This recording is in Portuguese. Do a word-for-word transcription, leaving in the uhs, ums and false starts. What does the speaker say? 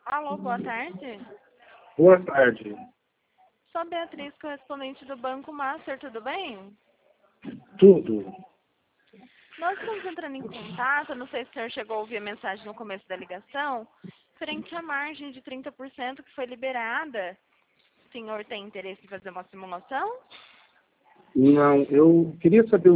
Alô, boa tarde. Boa tarde. Sou a Beatriz, correspondente do Banco Master, tudo bem? Tudo. Nós estamos entrando em contato, não sei se o senhor chegou a ouvir a mensagem no começo da ligação, frente à margem de trinta por cento que foi liberada. O senhor tem interesse em fazer uma simulação? Não, eu queria saber